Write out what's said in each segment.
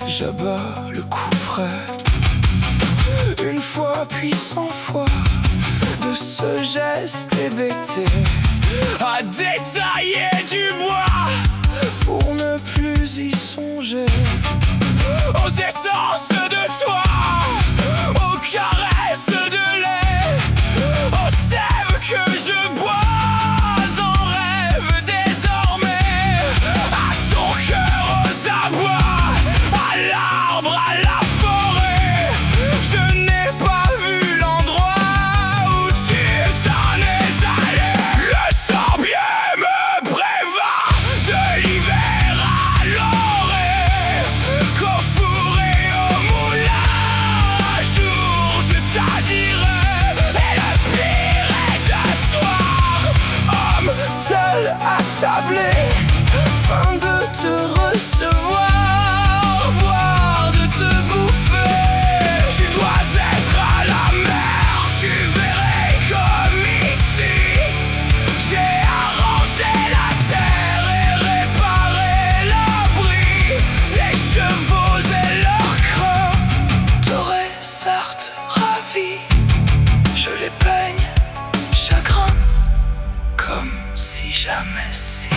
j'abats le couperet. Une fois puis 100 fois de ce geste hébété à détailler du bois pour ne plus y songer. Aux essences de toi, aux caresses de lait, aux sèves que je bois en rêve désormais, à ton cœur, aux abois, à l'arbre, à la forêt. Je n'ai pas vu l'endroit où tu t'en es allé. Le sorbier me prévint de l'hiver à l'orée, qu'au four et au moulin un jour je t'adirai. Et le pire est d'asseoir, homme seul à tabler, fin de te recevoir, voire de te bouffer. Tu dois être à la mer, tu verrais comme ici. J'ai arrangé la terre et réparé l'abri des chevaux et leurs crins. T'aurais certes ravi, je les peigne chagrin, comme si jamais si.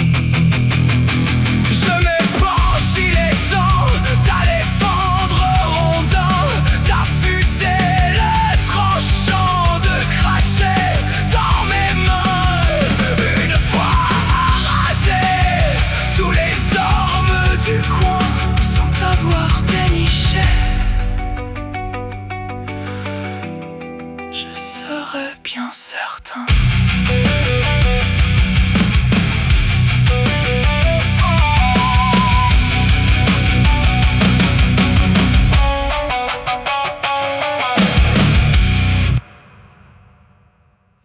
Je m'épanche, il est temps d'aller fendre rondin, d'affûter le tranchant, de cracher dans mes mains. Une fois arasé tous les ormes du coin sans avoir déniché, je serais bien certain